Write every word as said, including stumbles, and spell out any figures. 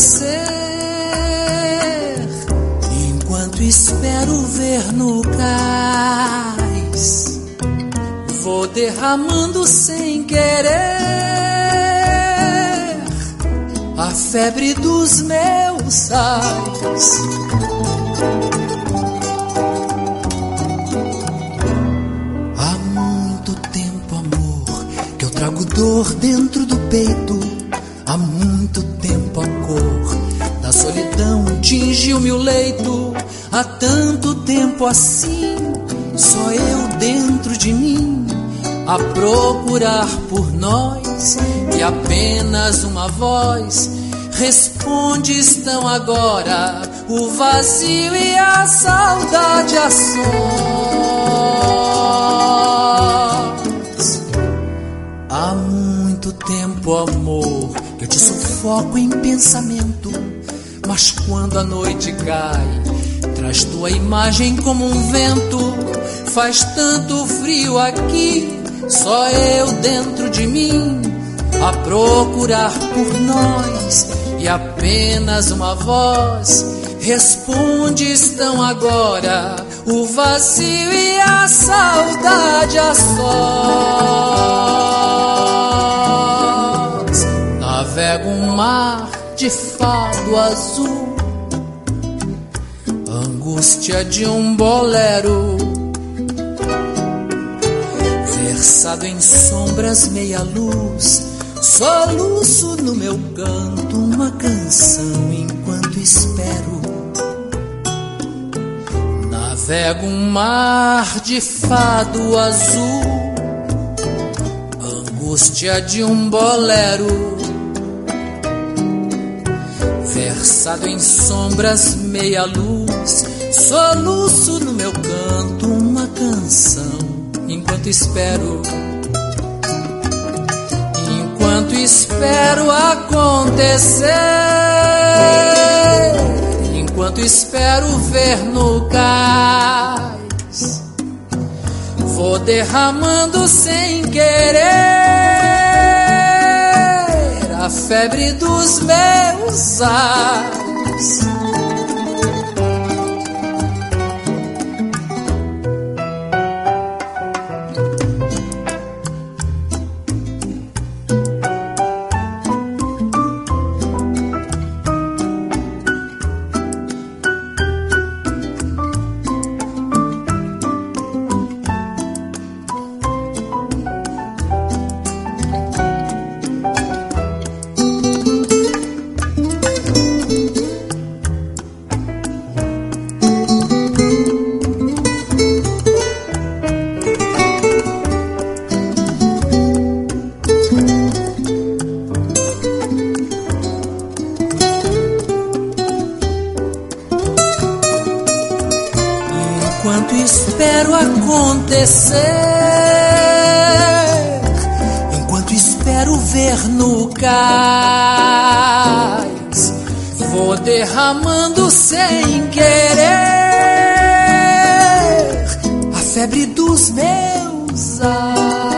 acontecer. Enquanto espero ver no cais, vou derramando sem querer a febre dos meus sais. Há muito tempo, amor, que eu trago dor dentro do peito. Há muito tempo a cor da solidão tingiu-me o leito. Há tanto tempo assim, só eu dentro de mim, a procurar por nós, e apenas uma voz responde: estão agora o vazio e a saudade a sós. Há muito tempo, amor, que eu te sufoco em pensamento, mas quando a noite cai, traz tua imagem como um vento. Faz tanto frio aqui, só eu dentro de mim, a procurar por nós, e apenas uma voz responde: estão agora o vazio e a saudade a sós. Navego um mar de fado azul, angústia de um bolero, versado em sombras, meia luz, soluço no meu canto uma canção enquanto espero. Navego um mar de fado azul, angústia de um bolero, versado em sombras, meia luz, soluço no meu canto uma canção enquanto espero. Enquanto espero acontecer, enquanto espero ver no cais, vou derramando sem querer a febre dos meus ais. Enquanto espero acontecer, enquanto espero ver no cais, vou derramando sem querer a febre dos meus ais.